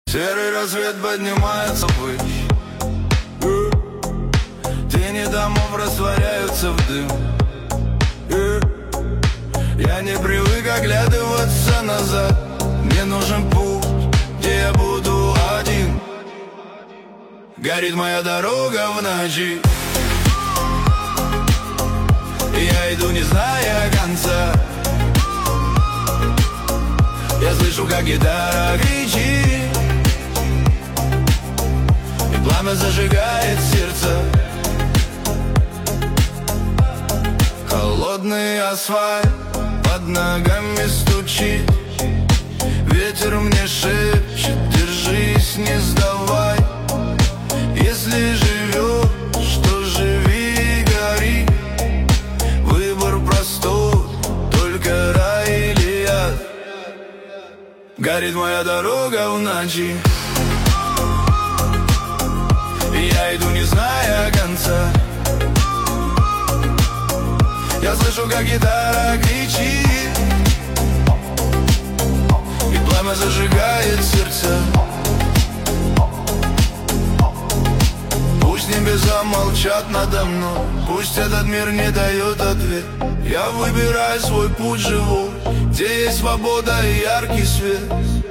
Серый рассвет поднимается ввысь, тени домов растворяются в дым. Я не привык оглядываться назад. Мне нужен путь, где я буду один. Горит моя дорога в ночи, и я иду, не зная конца. Я слышу, как гитара кричит, и пламя зажигает сердце. Холодный асфальт под ногами стучит, ветер мне шепчет: держись, не сдавай. Если живешь, то живи и гори. Выбор простой, только рай или ад. Горит моя дорога в ночи, и я иду, не зная конца. Я слышу, как гитара кричит, и пламя зажигает сердце. Пусть небеса молчат надо мной, пусть этот мир не дает ответ. Я выбираю свой путь живой, где есть свобода и яркий свет.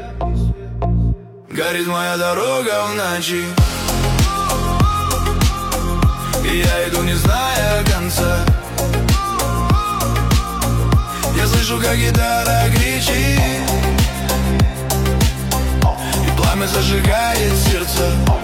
Горит моя дорога в ночи, и я иду, не зная конца. Я слышу, как гитара кричит, и пламя зажигает сердце.